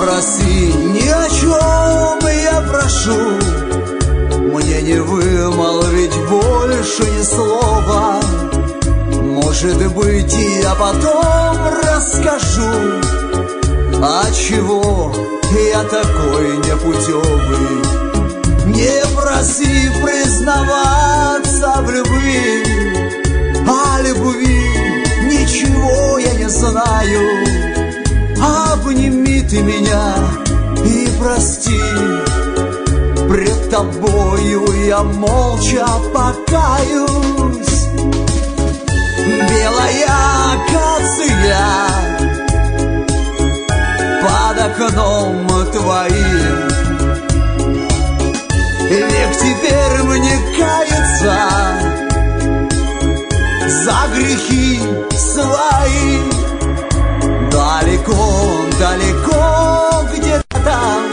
проси, ни о чем я прошу. Мне не вымолвить больше ни слова. Может быть, я потом расскажу, отчего я такой непутевый. Не проси признаваться в любви, о любви ничего я не знаю. Обними ты меня и прости, пред тобою я молча покаюсь. Белая акация под окном твоим, век теперь мне кается за грехи свои. Далеко, далеко где-то там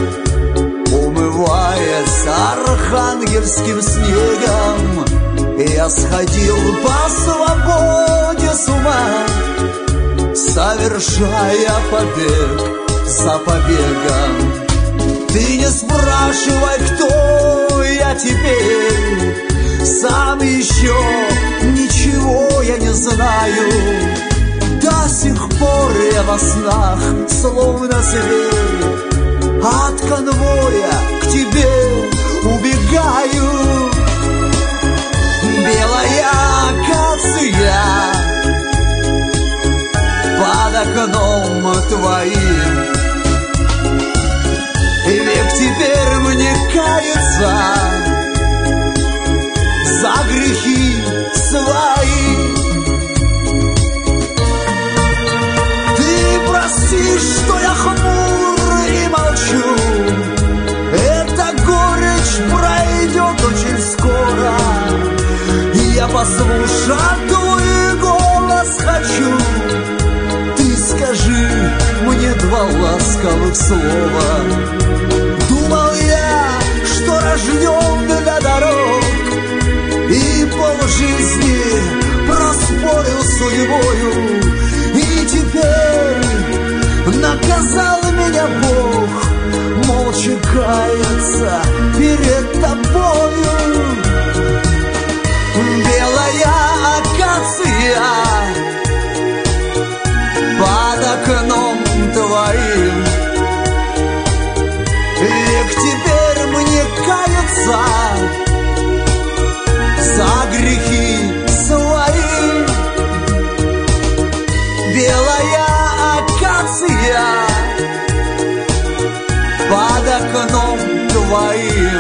умывается архангельским снегом. Я сходил по свободе с ума, совершая побег за побегом. Ты не спрашивай, кто я теперь, сам еще ничего я не знаю. До сих пор я во снах, словно зверь, от конвоя к тебе убегаю. Белая акация под окном твоим, век теперь мне кается за грехи свои. Ты прости, что я хмур и молчу, эта горечь пройдет очень скоро. Я послушать твой голос хочу, ты скажи мне два ласковых слова. Думал я, что рожден для дорог, и полжизни проспорил судьбою. И теперь наказал меня Бог, молча каяться перед тобою. Белая акация под окном твоим, век теперь мне кается за грехи свои. Белая акация под окном твоим,